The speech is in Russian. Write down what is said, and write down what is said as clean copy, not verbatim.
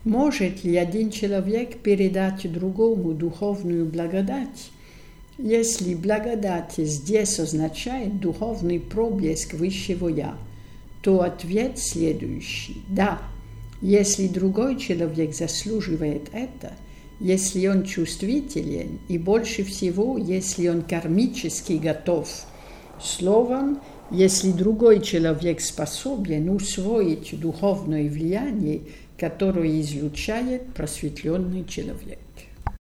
Может ли один человек передать другому духовную благодать? Если благодать здесь означает духовный проблеск высшего «Я», то ответ следующий – да. Если другой человек заслуживает это, если он чувствителен и больше всего, если он кармически готов, словом, если другой человек способен усвоить духовное влияние, которое излучает просветленный человек.